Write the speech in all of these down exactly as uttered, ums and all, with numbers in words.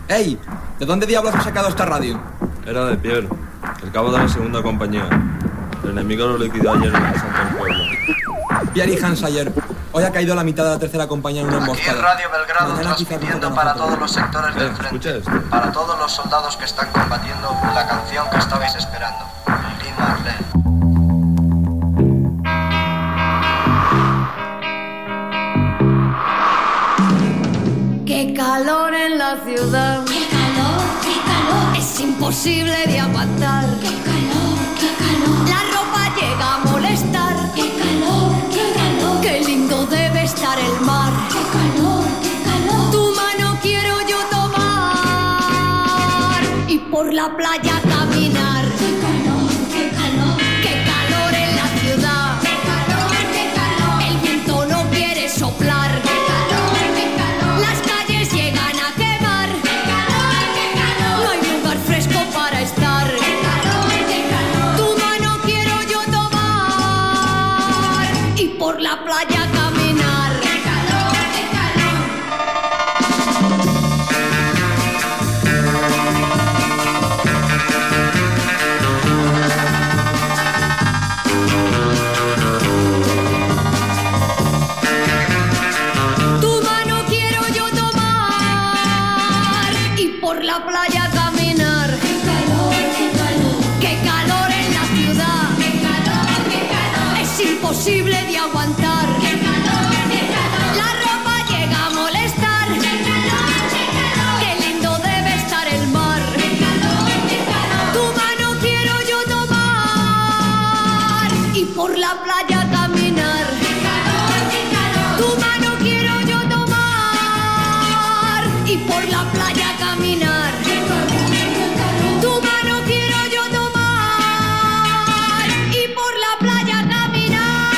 ¡Ey! ¿De dónde diablos has sacado esta radio? Era de Pierre, el cabo de la segunda compañía. El enemigo lo liquidó ayer en el asalto al pueblo. Pierre y Hansayer. Hoy ha caído la mitad de la tercera compañía en una emboscada. Aquí en Radio Belgrado, mañana transmitiendo para todos los sectores del frente. Esto? Para todos los soldados que están combatiendo la canción que estabais esperando. Lili Marlene. Qué calor en la ciudad. Qué calor, qué calor. Es imposible de aguantar. Qué calor, qué calor. La ropa llega a molestar. Qué calor, qué calor. Qué lindo debe estar el mar. Qué calor, qué calor. Tu mano quiero yo tomar y por la playa caminar. Qué calor, qué calor. Qué calor en la ciudad. Qué calor, qué calor. El viento no quiere soplar. Qué calor, qué calor. Las calles llegan a quemar. Qué calor, qué calor. No hay lugar fresco para estar. Qué calor, qué calor. Tu mano quiero yo tomar y por la playa caminar. Qué calor, qué calor. Tu mano quiero yo tomar y por la playa caminar. Qué calor, qué calor. Qué calor en la ciudad. Qué calor, qué calor. Es imposible de aguantar. Qué calor, qué calor. La ropa llega a molestar. Qué calor, qué calor. Qué lindo debe estar el mar. Qué calor, qué calor. Tu mano quiero yo tomar y por la playa caminar. Qué calor, qué calor. Tu mano quiero yo tomar y por la playa caminar. Qué calor, qué calor. Tu mano quiero yo tomar y por la playa caminar.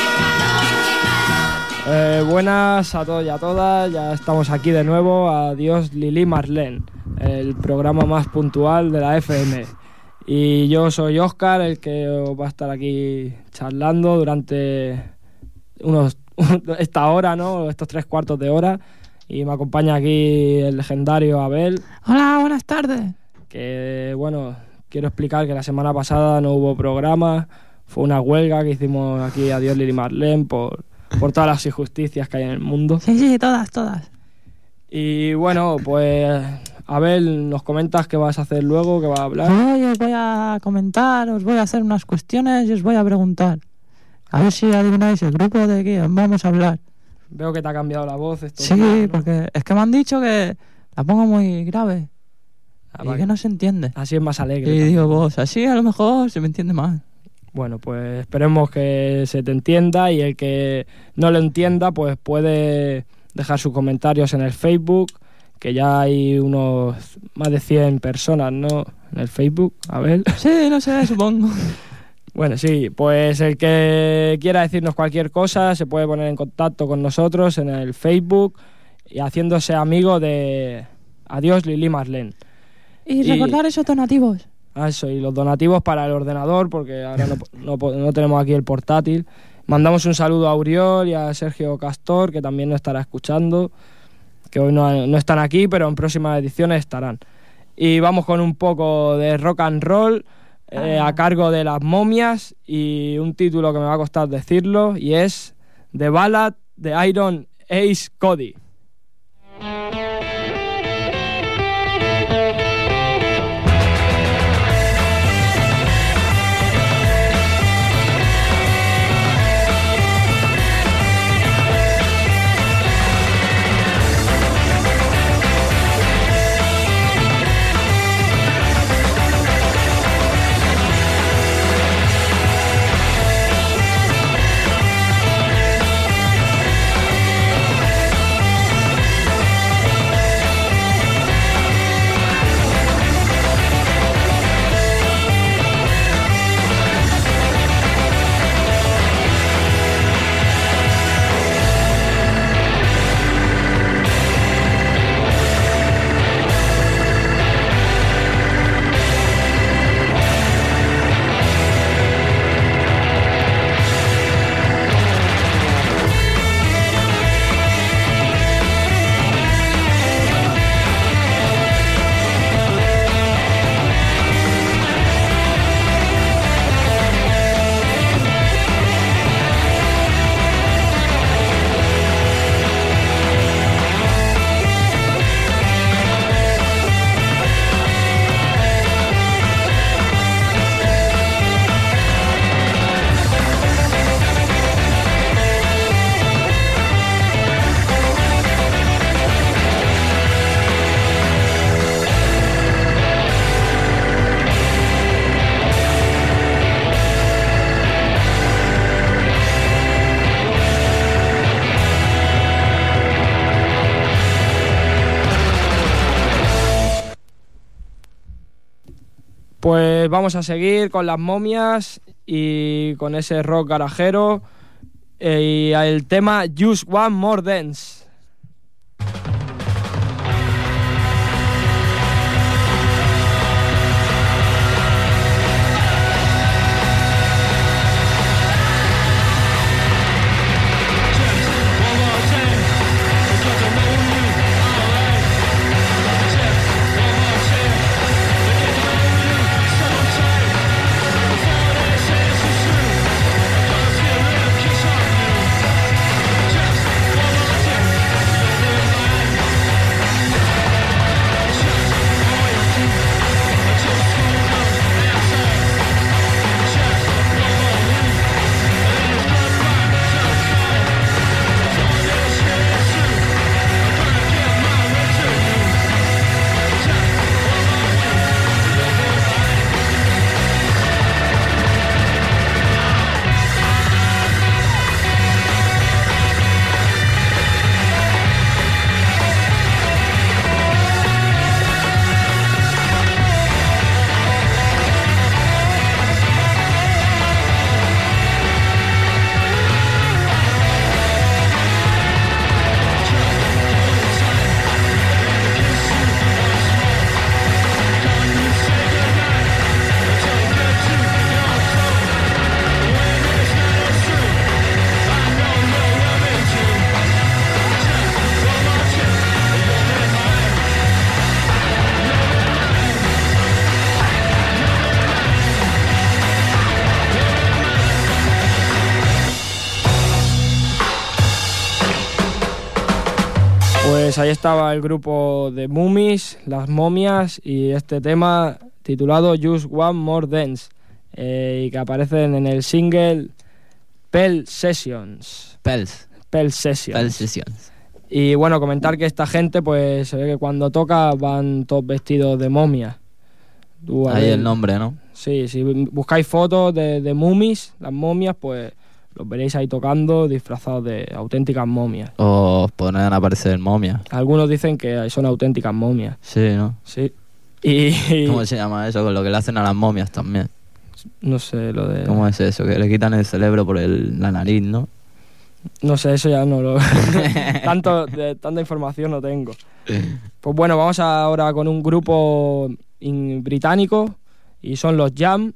Eh, buenas a todos y a todas, ya estamos aquí de nuevo. Adiós Lili Marlene, el programa más puntual de la F M. Y yo soy Óscar, el que os va a estar aquí charlando durante unos esta hora, ¿no? Estos tres cuartos de hora. Y me acompaña aquí el legendario Abel, Hola, buenas tardes. que bueno, quiero explicar que la semana pasada no hubo programa, fue una huelga que hicimos aquí Adiós Lili Marlene por, por todas las injusticias que hay en el mundo. Sí, sí, todas, todas. Y bueno, pues Abel, nos comentas qué vas a hacer luego, qué vas a hablar. Hoy os voy a comentar, os voy a hacer unas cuestiones y os voy a preguntar. A ver si adivináis el grupo de que vamos a hablar. Veo que te ha cambiado la voz. Estos Sí, días, ¿no? porque es que me han dicho que la pongo muy grave Ah, y vale. que no se entiende. Así es más alegre. Y también. digo, vos, así a lo mejor se me entiende mal. Bueno, pues esperemos que se te entienda, y el que no lo entienda pues puede dejar sus comentarios en el Facebook, que ya hay unos más de cien personas, ¿no? En el Facebook, a ver. Sí, no sé, supongo. Bueno, sí, pues el que quiera decirnos cualquier cosa se puede poner en contacto con nosotros en el Facebook y haciéndose amigo de Adiós Lili Marlene. Y Y- recordar esos donativos. Ah, eso, y los donativos para el ordenador, porque ahora no, no, no tenemos aquí el portátil. Mandamos un saludo a Auriol y a Sergio Castor, que también nos estará escuchando, que hoy no, no están aquí, pero en próximas ediciones estarán. Y vamos con un poco de rock and roll, eh, a cargo de Las Momias, y un título que me va a costar decirlo, y es The Ballad de Iron Ace Cody. Qué Pues vamos a seguir con las momias y con ese rock garajero eh, y el tema Just One More Dance. Pues ahí estaba el grupo de Mummies, las momias, y este tema titulado Just One More Dance, eh, y que aparecen en el single Pell Sessions. Pels. Pell Sessions. Pell Sessions. Y bueno, comentar que esta gente, pues se ve que cuando toca van todos vestidos de momia. Tú, Ahí ver, el nombre, ¿no? Sí, si buscáis fotos de, de Mummies, las momias, pues los veréis ahí tocando disfrazados de auténticas momias. O podrán aparecer momias. Algunos dicen que son auténticas momias. Sí, ¿no? Sí. Y, ¿Cómo se llama eso? Con lo que le hacen a las momias también. No sé, lo de... ¿Cómo es eso? Que le quitan el cerebro por el, la nariz, ¿no? No sé, eso ya no lo... Tanto, de, tanta información no tengo. Pues bueno, vamos ahora con un grupo in, británico, y son los Jam,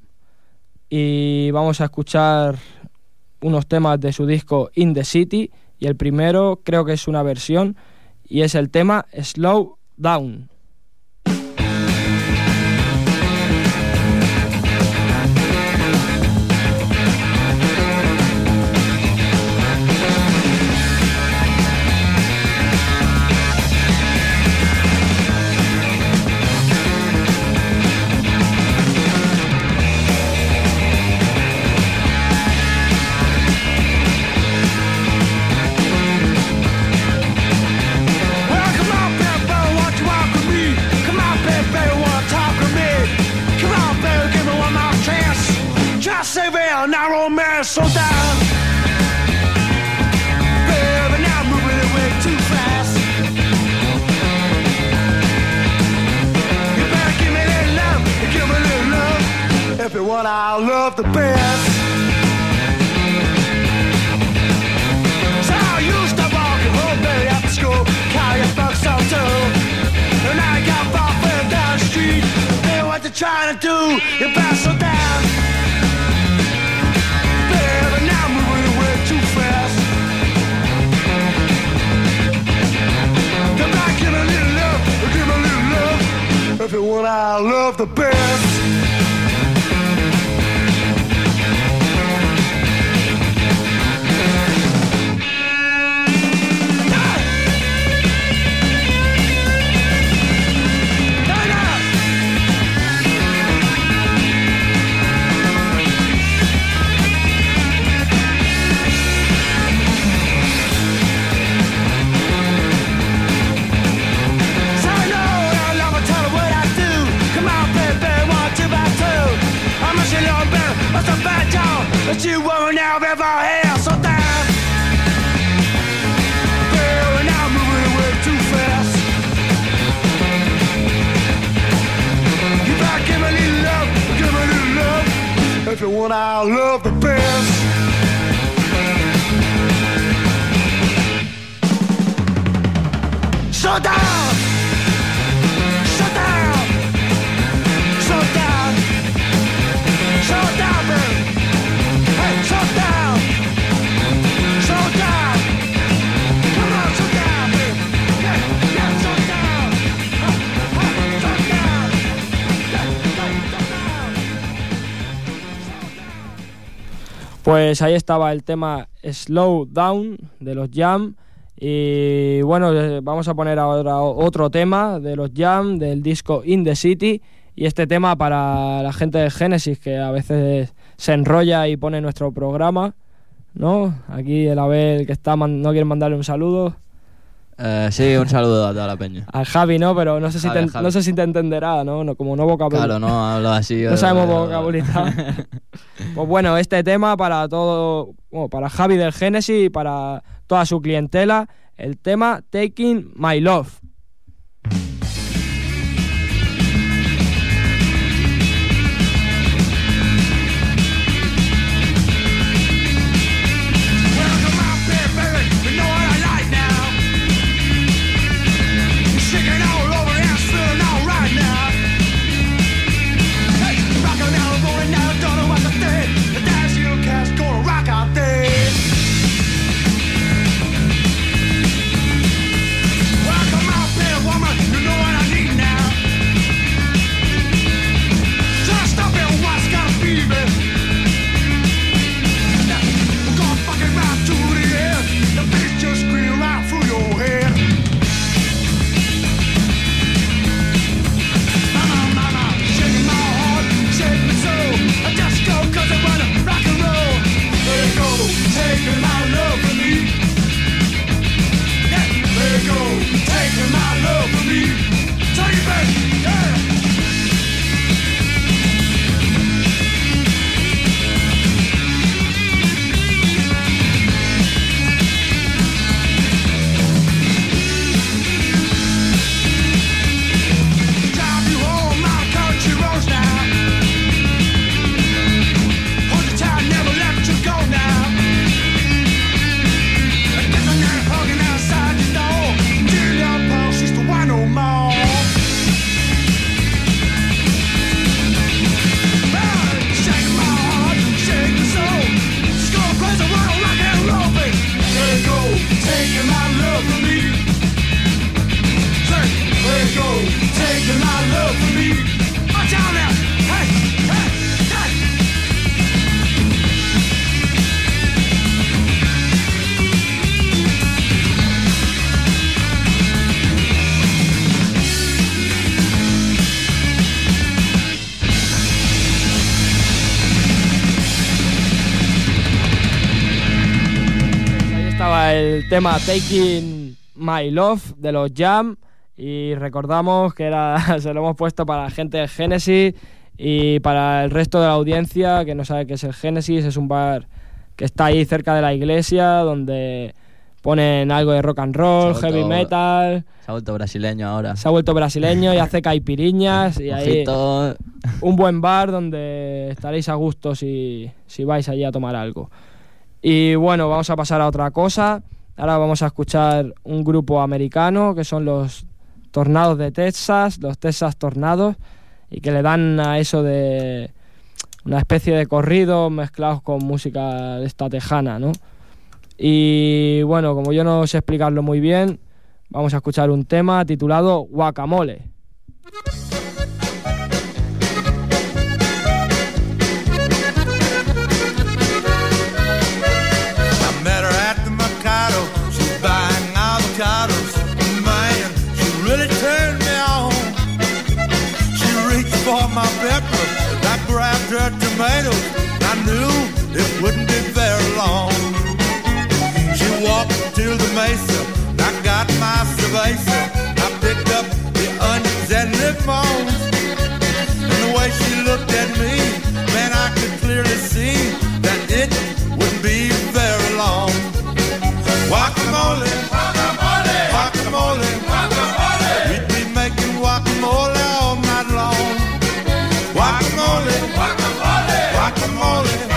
y vamos a escuchar unos temas de su disco In the City, y el primero creo que es una versión, y es el tema Slow Down. Slow down, baby, now I'm moving it way too fast. You better give me a little love, give me a little love. If you want, I'll love the best. So I used to walk your whole day after school, carry a box on too. And now I got far further down the street. Hey, what you trying to do? You better slow down. If you want, I love the best. Come on, baby, one I love the best. Shut down! Shut down! Shut down! Shut down, baby! Hey, shut down! Shut down! Come on, shut down, baby! Yeah, yeah, shut down! Huh, huh, shut down! Yeah, yeah, shut down! Pues ahí estaba el tema Slow Down de los Jam. Y bueno, vamos a poner ahora otro tema de los Jam, del disco In the City. Y este tema para la gente de Genesis, que a veces se enrolla y pone nuestro programa, ¿no? Aquí el Abel, que está, no quiere mandarle un saludo. Eh, sí, un saludo a toda la peña. Al Javi, ¿no? Pero no sé si, Javi, te, Javi. no sé si te entenderá, ¿no? no como no vocabulario. Claro, no hablo así. No sabemos vocabularizar. Pues bueno, este tema para todo, bueno, para Javi del Genesis y para toda su clientela, el tema Taking My Love. Welcome out there, baby. You know what I like now. Shaking all over and feeling all right now. Hey, rockin' now, rolling now, don't know what to think. The dance you cat's gonna rock out there. Welcome out there, woman. You know what I need now. Just stop and watch, gotta be there. We're gonna fuck it right to the end. The bass just scream right through your head. Mama, mama, shaking my heart, shaking my soul. I just go 'cause I wanna rock and roll. Let it go, taking my love from me. Yeah, let it go, taking my love from me. Take it back, yeah. Drive you home, my country roads now. Hold you tight, never let you go now. Kissing and hugging outside your door. Till your pulse is the one no more. Hey, shaking my heart, shaking my soul. Just go crazy, wanna rock and roll, baby. Let it go, taking my love from me. Say, let it go, taking my love from me. Watch out now, hey, hey, hey. Ahí estaba el tema Taking My Love de los Jam. Y recordamos que era se lo hemos puesto para la gente de Genesis y para el resto de la audiencia que no sabe qué es el Genesis. Es un bar que está ahí cerca de la iglesia, donde ponen algo de rock and roll, Se ha heavy vuelto- metal. Se ha vuelto brasileño ahora. Se ha vuelto brasileño y hace caipiriñas. Y ahí Ojito. un buen bar donde estaréis a gusto si, si vais allí a tomar algo. Y bueno, vamos a pasar a otra cosa. Ahora vamos a escuchar un grupo americano que son los Tornados de Texas, los Texas Tornados, y que le dan a eso de una especie de corridos mezclados con música de esta tejana, ¿no? Y bueno, como yo no sé explicarlo muy bien, vamos a escuchar un tema titulado Guacamole. I met her at the Mercado. She's buying avocados. Man, she really turned me on. She reached for my pepper. I grabbed her tomatoes. I knew it wouldn't be very long. She walked to the mesa. I got my cerveza. I picked up the onions and limons. And the way she looked at me, man, I could clearly see that it wouldn't be very long. Guacamole, guacamole, guacamole, guacamole. We'd be making guacamole all night long. Guacamole, guacamole, guacamole.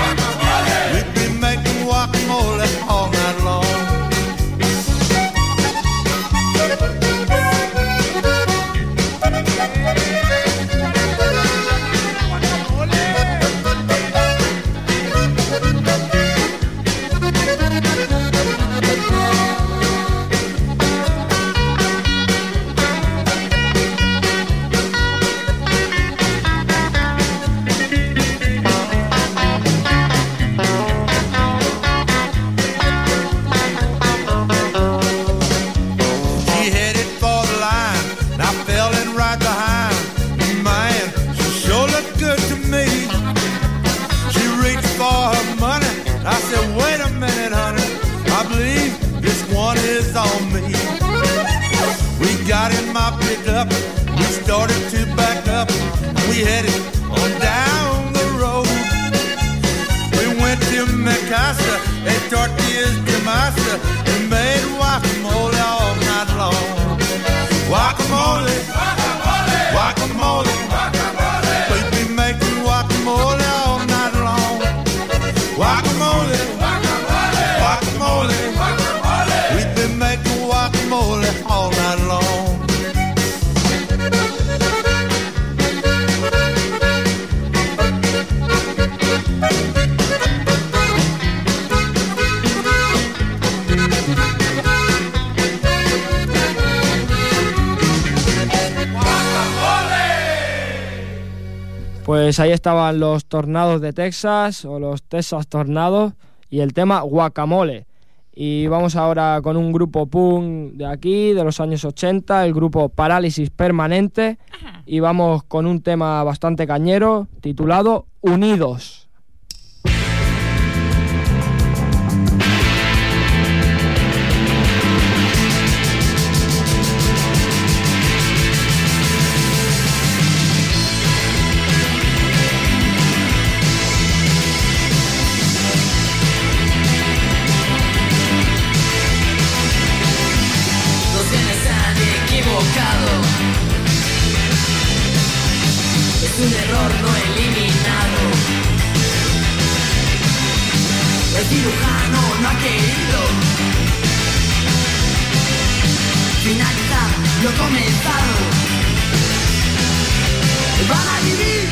this one is on me. We got in my pickup, we started to back up, we headed on down the road. We went to Mi Casa, ate tortillas de masa, and made guacamole all night long. Guacamole, guacamole, guacamole, guacamole. We'd be making guacamole all night long. Guacamole, guacamole, guacamole, guacamole. We'd be making guacamole all night long. Pues ahí estaban los Tornados de Texas, o los Texas Tornados, y el tema Guacamole. Y vamos ahora con un grupo punk de aquí, de los años ochenta, el grupo Parálisis Permanente, y vamos con un tema bastante cañero, titulado Unidos. Es un error no eliminado. El cirujano no ha querido finalizar lo comenzado. Van a vivir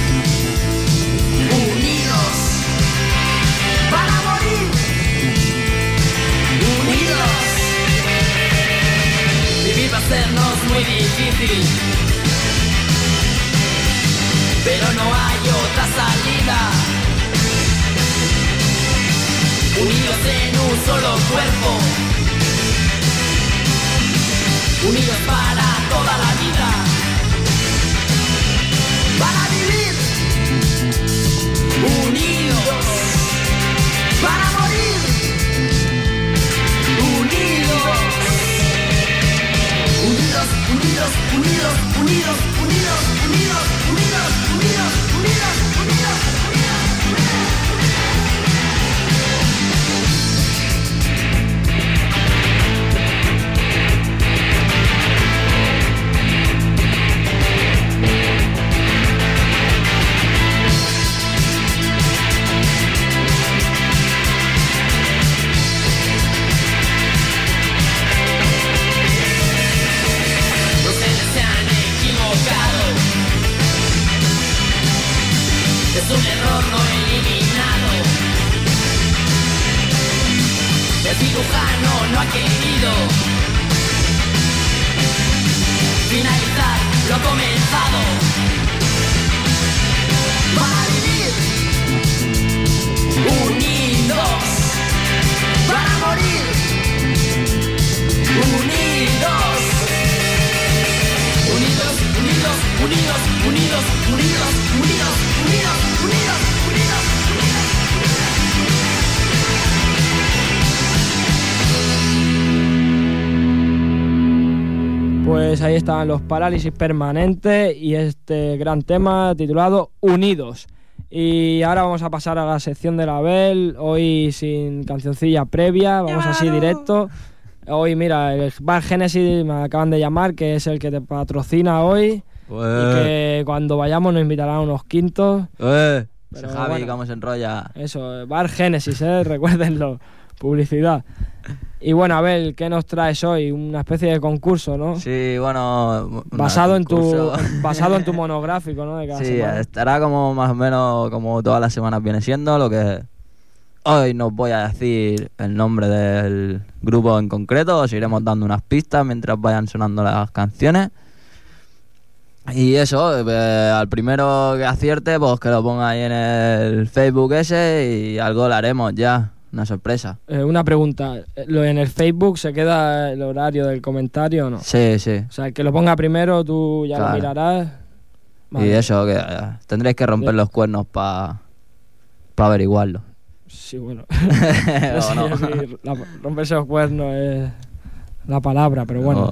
unidos, van a morir unidos. Vivir va a sernos muy difícil, pero no hay otra salida. Unidos en un solo cuerpo, unidos para toda la vida. Van a vivir unidos, van a morir unidos. Unidos, unidos, unidos, unidos, unidos, unidos, unidos, unidos, unidos, unidos, es un error no eliminado. El cirujano no ha querido finalizar lo comenzado. Van a vivir unidos, van a morir unidos. Unidos, unidos, unidos, unidos, unidos, unidos, unidos, unidos, unidos, unidos. Pues ahí estaban los Parálisis Permanentes y este gran tema titulado Unidos. Y ahora vamos a pasar a la sección de la Bel, hoy sin cancioncilla previa, vamos así directo. Hoy, mira, el Bar Génesis me acaban de llamar, que es el que te patrocina hoy. Pues... Y que cuando vayamos nos invitarán unos quintos. Eh, Pero, Javi, bueno, cómo se enrolla. Eso, Bar Génesis, eh, recuérdenlo. Publicidad. Y bueno, a ver, ¿qué nos traes hoy? Una especie de concurso, ¿no? Sí, bueno... Basado en tu concurso. basado en tu monográfico, ¿no? De cada sí, semana. estará como más o menos como todas las semanas viene siendo, lo que... Hoy no os voy a decir el nombre del grupo en concreto, os iremos dando unas pistas mientras vayan sonando las canciones. Y eso, eh, al primero que acierte, pues que lo ponga ahí en el Facebook ese y algo le haremos ya, una sorpresa. Eh, una pregunta, ¿lo en el Facebook se queda el horario del comentario o no? Sí, sí. O sea, el que lo ponga primero tú ya Claro. lo mirarás. Vale. Y eso, que eh, tendréis que romper Bien. los cuernos para pa averiguarlo. Sí, bueno. O Sí, no. sí, la- romperse los cuernos es la palabra, pero bueno.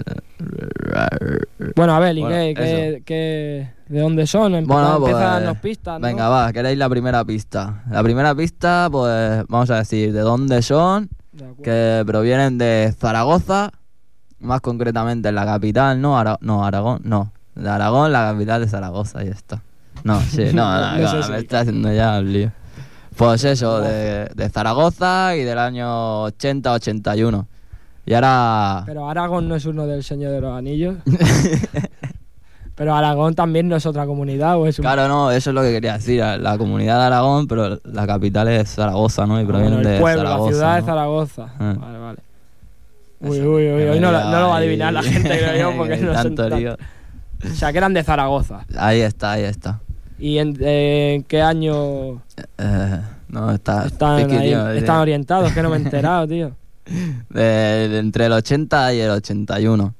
Bueno, a ver, ¿y Bueno, qué, eso. qué, qué- de dónde son? Empieza, Bueno, pues, empieza a darnos pistas, ¿no? Venga, va, queréis la primera pista. La primera pista, pues vamos a decir de dónde son, De acuerdo. que provienen de Zaragoza, más concretamente en la capital, ¿no? Ara- no, Aragón, no. De Aragón, la capital de Zaragoza, ahí está. No, sí, no, no, No sé no, si- me está haciendo ya el lío. Pues eso, de, de Zaragoza y del año ochenta ochenta y uno. Y ahora... Pero Aragón no es uno del Señor de los Anillos. Pero Aragón también no es otra comunidad, ¿o es un... Claro, no, eso es lo que quería decir, la comunidad de Aragón, pero la capital es Zaragoza, ¿no? Y Ah, provienen bueno, el de pueblo, Zaragoza. la ciudad ¿no? de Zaragoza. Ah. Vale, vale. Uy, Eso, uy, uy, que hoy no, me lo- no lo va a ahí- adivinar la gente, creo yo, porque no son tanto tan- lío. O sea, que eran de Zaragoza. Ahí está, ahí está. ¿Y en, eh, en qué año Eh, no, está... están, piqui, ahí- tío, están orientados? Que no me he enterado, tío. de, de entre el ochenta y el ochenta y uno.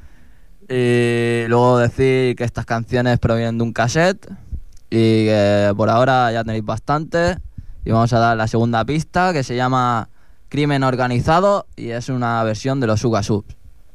Y luego decir que estas canciones provienen de un cassette y que por ahora ya tenéis bastante. Y vamos a dar la segunda pista, que se llama Crimen Organizado, y es una versión de los Suga Subs.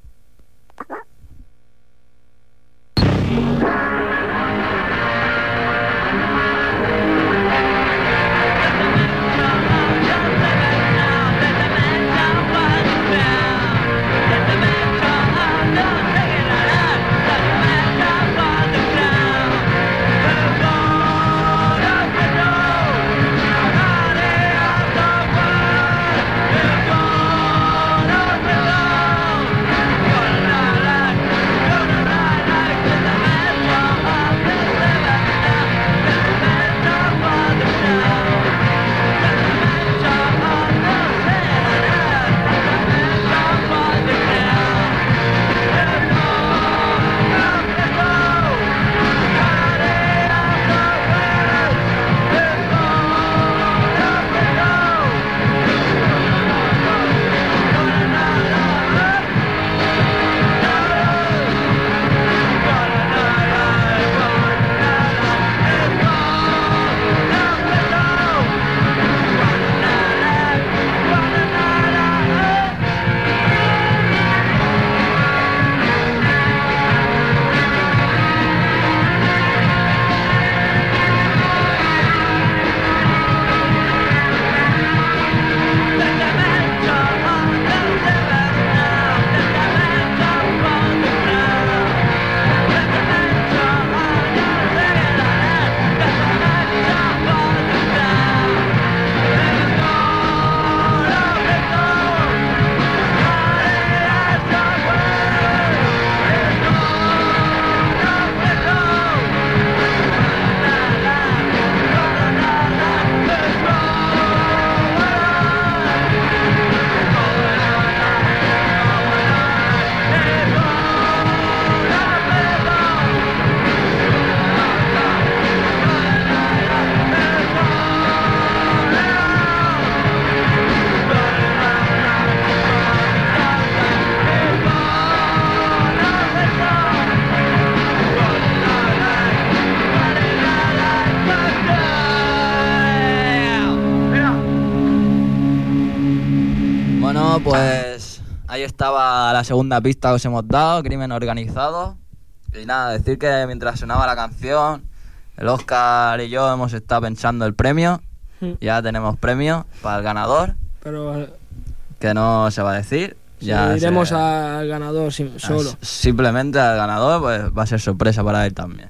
Bueno, pues ahí estaba la segunda pista que os hemos dado, Crimen Organizado. Y nada, decir que mientras sonaba la canción, el Oscar y yo hemos estado pensando el premio. Mm. Ya tenemos premio para el ganador, Pero eh, que no se va a decir. Ya iremos se- al ganador sim- solo. as- Simplemente al ganador, pues va a ser sorpresa para él también.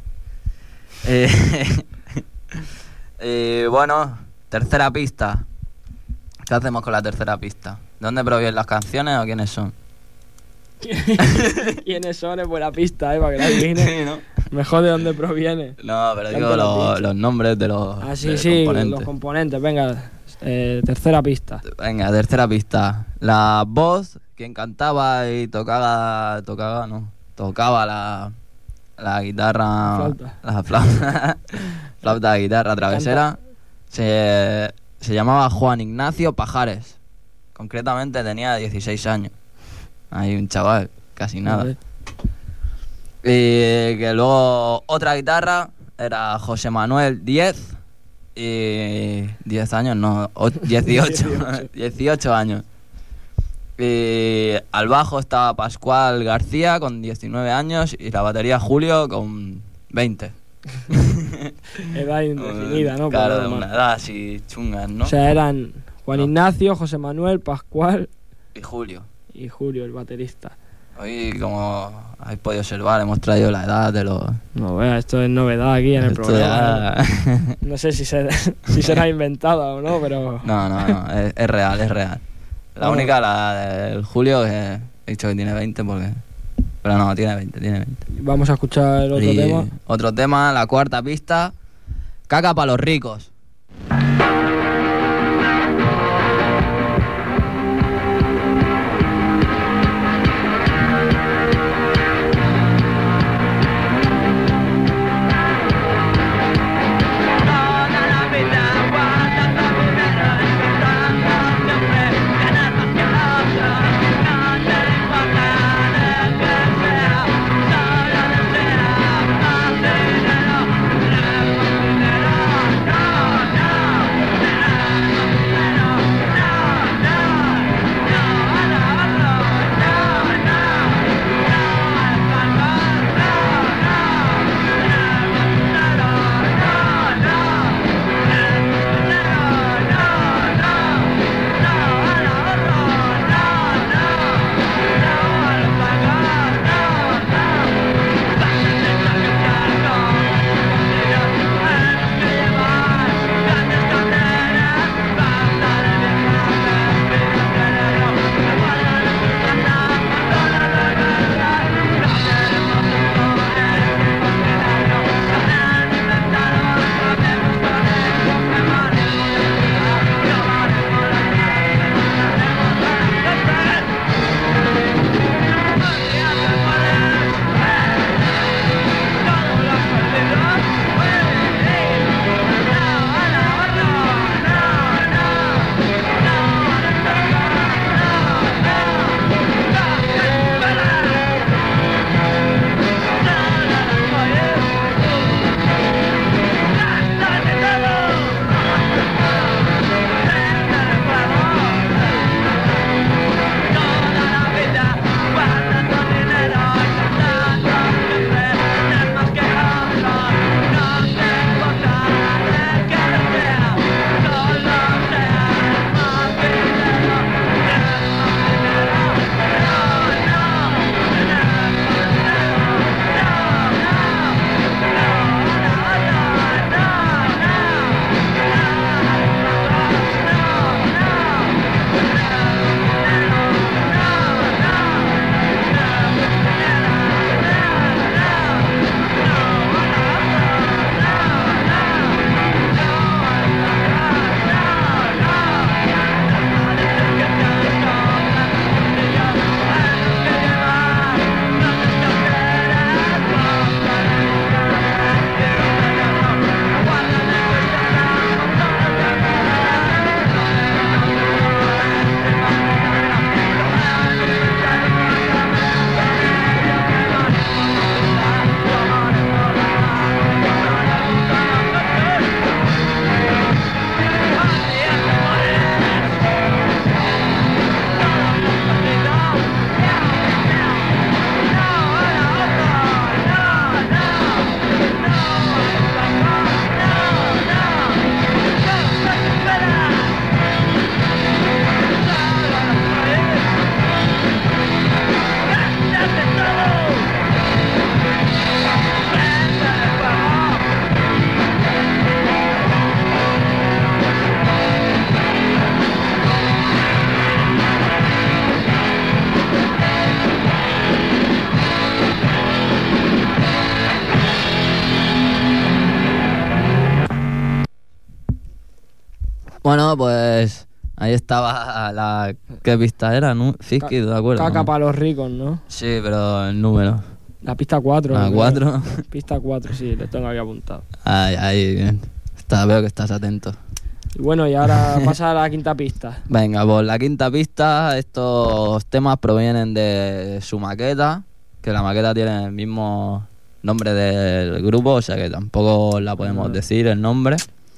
Eh, y bueno, tercera pista. ¿Qué hacemos con la tercera pista? ¿De dónde provienen las canciones o quiénes son? ¿Quiénes son? Es buena pista, ¿eh? Para que la adivines. Sí, ¿no? Mejor de dónde proviene. No, pero Tanto digo lo los, has dicho. los nombres de los, Ah, sí, de los sí, componentes. los componentes. Venga, eh, tercera pista. Venga, tercera pista. La voz, quien cantaba y tocaba, tocaba, no, tocaba la, la guitarra, Flauta. la flauta, flauta de guitarra travesera, se, se llamaba Juan Ignacio Pajares. Concretamente tenía dieciséis años. Hay un chaval, casi nada. Vale. Y que luego otra guitarra era José Manuel Díez, Y diez años, no, o- dieciocho. dieciocho años. Y al bajo estaba Pascual García con diecinueve años y la batería Julio con veinte. Edad indefinida, ¿no? Por Claro, normal. una edad así chungas, ¿no? O sea, eran Juan No. Ignacio, José Manuel, Pascual Y Julio. y Julio, el baterista. Hoy, como habéis podido observar, hemos traído la edad de los... No, vea, esto es novedad aquí en el Esto programa. ya- No sé si, se, si será inventada o no, pero... No, no, no, es, es real, es real. La Bueno. única, la del Julio, que he dicho que tiene veinte porque... Pero no, tiene veinte, tiene veinte. Vamos a escuchar el otro Y tema. Otro tema, la cuarta pista. Caca para los ricos. Bueno, pues ahí estaba la... ¿Qué pista era? ¿No? Fiski, ¿te acuerdas? Caca ¿no? para los ricos, ¿no? Sí, pero el número. La pista cuatro. La cuatro. Pista cuatro, sí, lo tengo aquí apuntado. Ahí, ahí, bien. Está, veo que estás atento. Y bueno, y ahora pasa a la quinta pista. Venga, pues la quinta pista, estos temas provienen de su maqueta, que la maqueta tiene el mismo nombre del grupo, o sea que tampoco la podemos Ah. decir el nombre.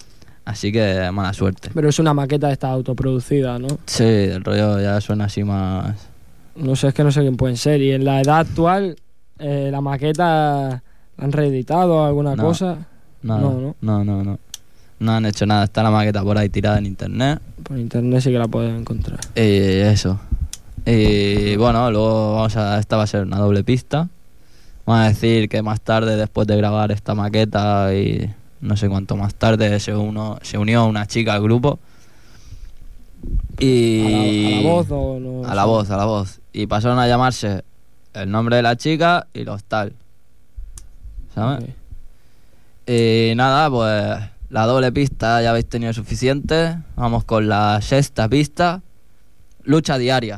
Así que mala suerte. Pero es una maqueta esta autoproducida, ¿no? Sí, el rollo ya suena así más... No sé, es que no sé quién pueden ser. Y en la edad actual, eh, la maqueta la han reeditado alguna No, cosa. Nada. No, no. No, no, no. No han hecho nada. Está la maqueta por ahí tirada en internet. Por internet sí que la pueden encontrar. Y eso. Y bueno, luego vamos a... Esta va a ser una doble pista. Vamos a decir que más tarde, después de grabar esta maqueta y no sé cuánto más tarde, se, uno, se unió una chica al grupo. Y... ¿A la, a la voz o no? A la voz, a la voz. Y pasaron a llamarse el nombre de la chica y los tal. ¿Sabes? Okay. Y nada, pues la doble pista ya habéis tenido suficiente. Vamos con la sexta pista. Lucha diaria.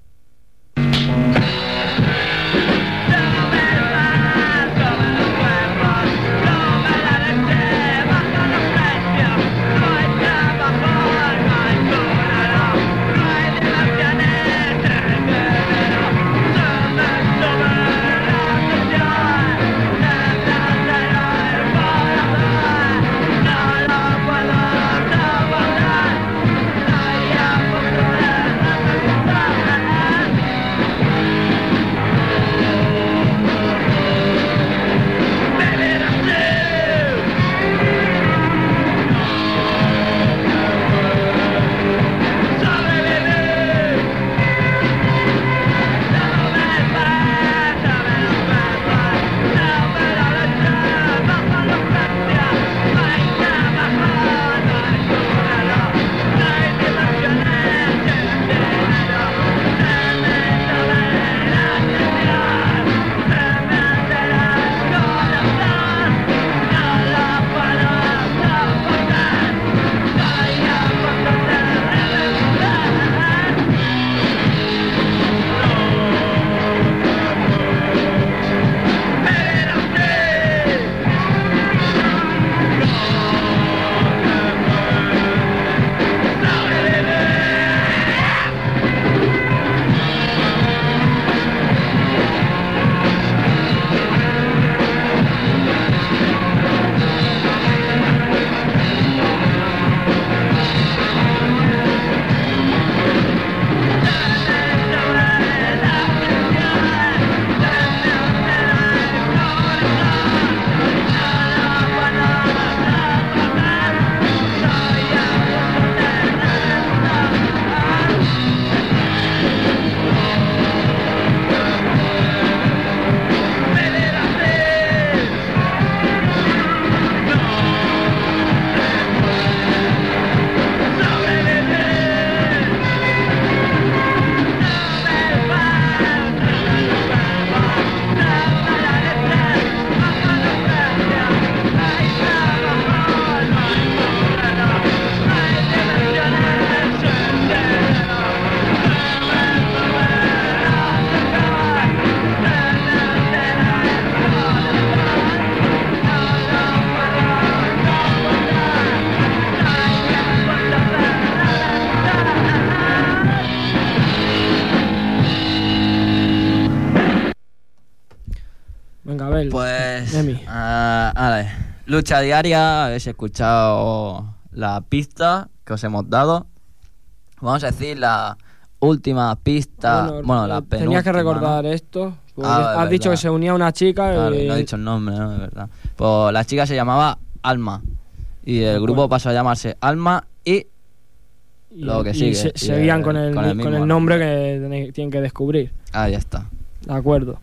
Venga, a ver. Pues... Emi. Uh, vale. Lucha diaria, habéis escuchado la pista que os hemos dado. Vamos a decir la última pista. Bueno, bueno la penúltima. Tenías que recordar, ¿no? Esto. Ah, has verdad. dicho que se unía una chica. Claro, y... no he dicho el nombre, ¿no? De verdad. Pues la chica se llamaba Alma. Y el grupo Bueno. pasó a llamarse Alma y... y, lo que y sigue. se- Y seguían el- con el, con el con mismo el nombre que tenéis- tienen que descubrir. Ah, ya está. De acuerdo.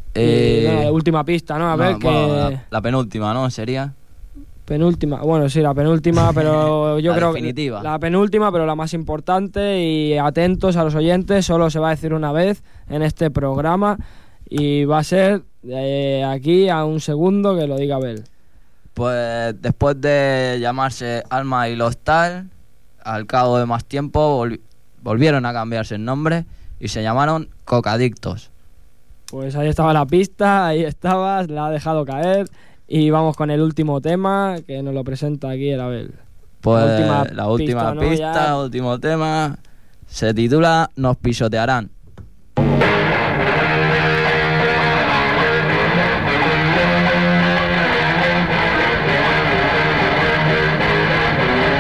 Eh, Y, nada, la última pista, ¿no? A no, ver, que... bueno, la, la penúltima, ¿no? Sería... Penúltima, bueno, sí, la penúltima, pero yo La creo definitiva. que la penúltima, pero la más importante. Y atentos a los oyentes, solo se va a decir una vez en este programa y va a ser de aquí a un segundo que lo diga Abel. Pues después de llamarse Alma y los tal, al cabo de más tiempo volvi- volvieron a cambiarse el nombre y se llamaron Cocadictos. Pues ahí estaba la pista, ahí estaba, la ha dejado caer. Y vamos con el último tema que nos lo presenta aquí el Abel. Pues La última la última pista, ¿no? pista, Ya- último tema, se titula Nos pisotearán. Thank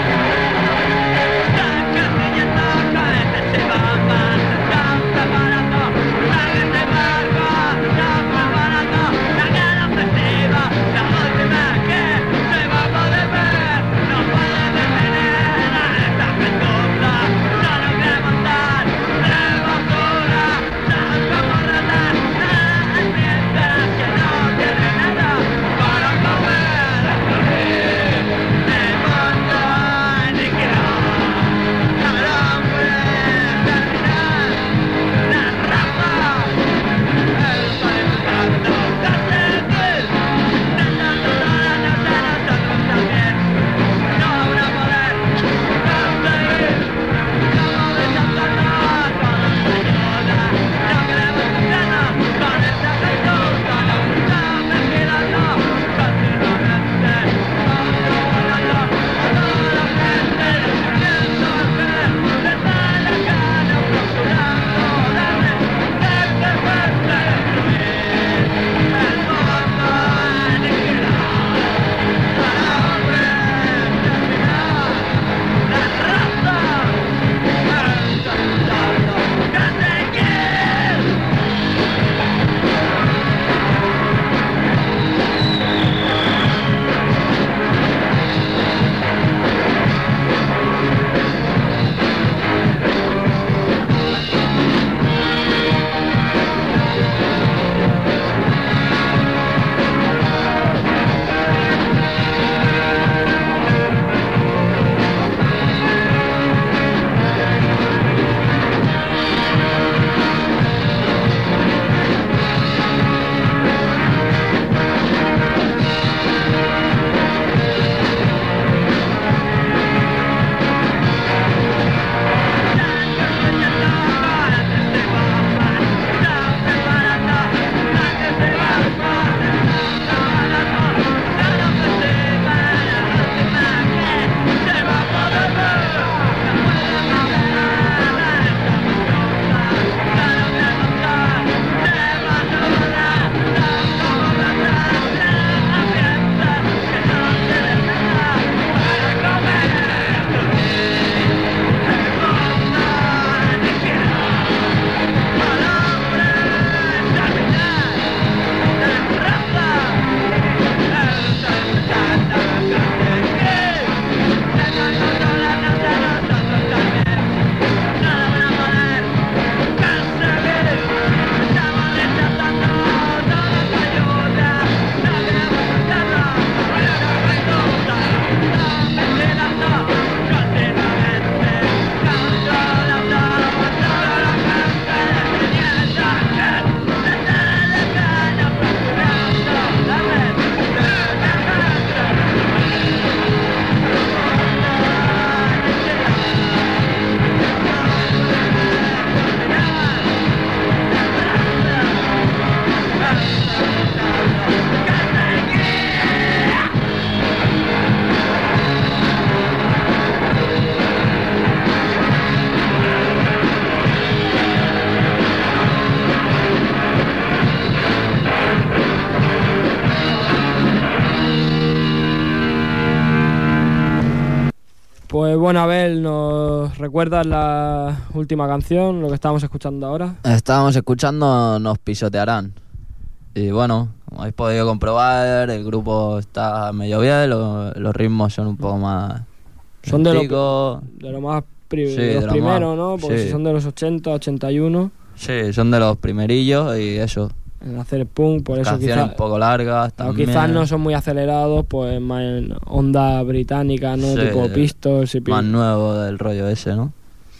Pues bueno, Abel, ¿nos recuerdas la última canción, lo que estábamos escuchando ahora? Estábamos escuchando Nos pisotearán. Y bueno, como habéis podido comprobar, el grupo está medio bien, lo- los ritmos son un poco más... Son de lo, lenticos. de lo más pri- Sí, de los de lo primeros, más- ¿no? Porque sí. si son de los ochenta, ochenta y uno, Sí, son de los primerillos y eso. en hacer punk, por eso Canciones quizás... un poco largas Claro, también. quizás no son muy acelerados, pues más en onda británica, ¿no? Sí, Tipo Pistols y Más Pink. nuevo del rollo ese, ¿no?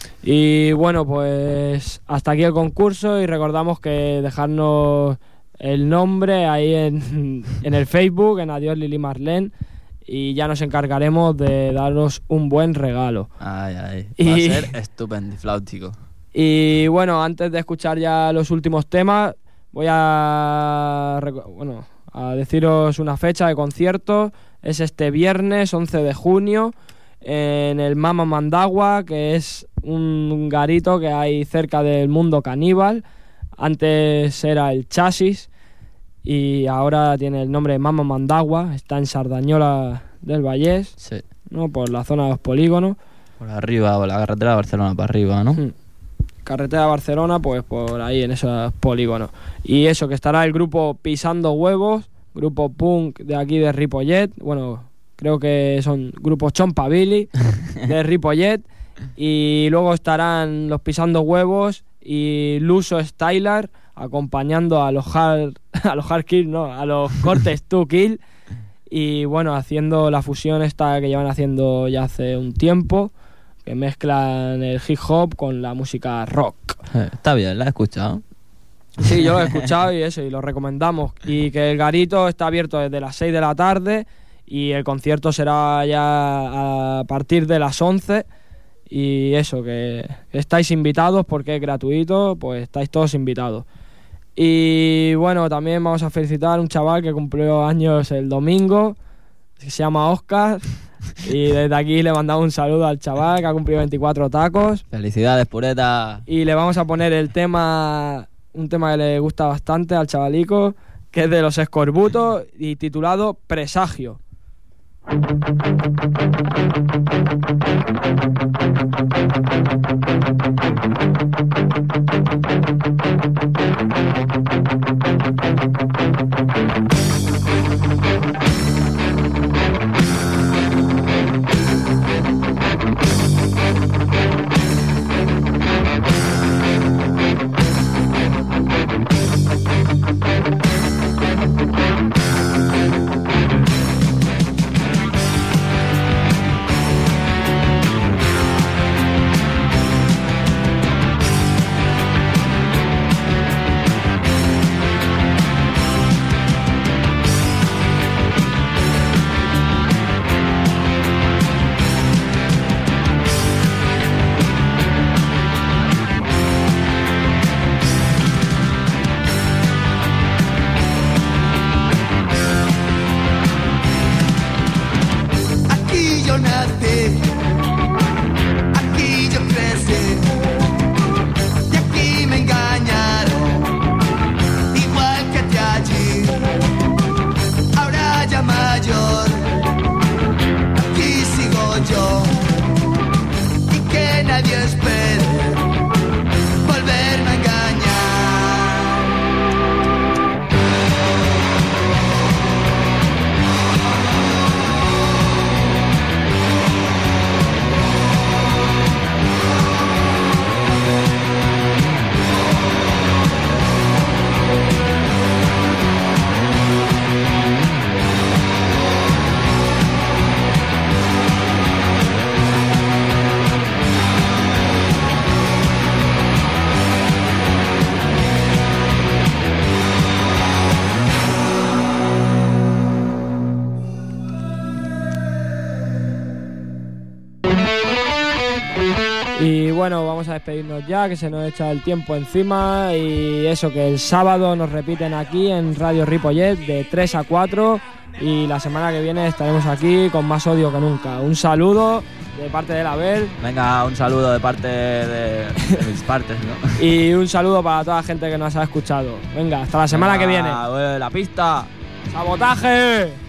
Y bueno, pues hasta aquí el concurso y recordamos que dejarnos el nombre ahí en, en el Facebook, en Adiós Lili Marlene, y ya nos encargaremos de daros un buen regalo. Ay, ay. Y- Va a ser estupendifláutico. Y bueno, antes de escuchar ya los últimos temas, voy a, reco- bueno, a deciros una fecha de concierto. Es este viernes once de junio en el Mama Mandagua, que es un garito que hay cerca del Mundo Caníbal. Antes era el Chasis y ahora tiene el nombre de Mama Mandagua. Está en Sardañola del Vallés, Sí. ¿no? Por la zona de los polígonos. Por arriba, o la carretera de Barcelona para arriba, ¿no? Mm. Carretera de Barcelona, pues por ahí en esos polígonos. Y eso, que estará el grupo Pisando Huevos, grupo punk de aquí de Ripollet. Bueno, creo que son grupos Chompabili de Ripollet. Y luego estarán los Pisando Huevos y Luso Stylar acompañando a los hard, a los hard kill, no, a los cortes to kill. Y bueno, haciendo la fusión esta que llevan haciendo ya hace un tiempo, que mezclan el hip hop con la música rock. Eh, Está bien, ¿la has escuchado? Sí, yo lo he escuchado y eso, y lo recomendamos. Y que el garito está abierto desde las seis de la tarde y el concierto será ya a partir de las once. Y eso, que estáis invitados porque es gratuito, pues estáis todos invitados. Y bueno, también vamos a felicitar a un chaval que cumplió años el domingo, que se llama Oscar. Y desde aquí le mandamos un saludo al chaval que ha cumplido veinticuatro tacos. Felicidades, pureta. Y le vamos a poner el tema, un tema que le gusta bastante al chavalico, que es de Los Escorbutos y titulado Presagio. Aquí yo nací, aquí yo crecí, y aquí me engañaron, igual que te allí. Ahora ya mayor, aquí sigo yo, y que nadie espere volverme a engañar. Y bueno, vamos a despedirnos ya, que se nos echa el tiempo encima. Y eso, que el sábado nos repiten aquí en Radio Ripollet de tres a cuatro. Y la semana que viene estaremos aquí con más odio que nunca. Un saludo de parte de Abel. Venga, un saludo de parte de, de mis partes, ¿no? Y un saludo para toda la gente que nos ha escuchado. Venga, hasta la semana que viene. Venga, eh, la pista. ¡Sabotaje!